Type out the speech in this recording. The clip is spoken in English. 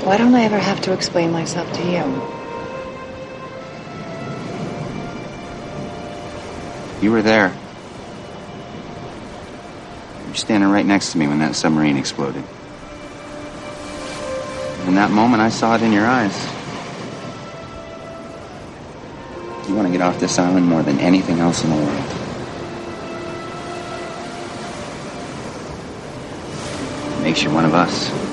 Why don't I ever have to explain myself to you? You were there. You were standing right next to me when that submarine exploded. In that moment, I saw it in your eyes. You want to get off this island more than anything else in the world. It makes you one of us.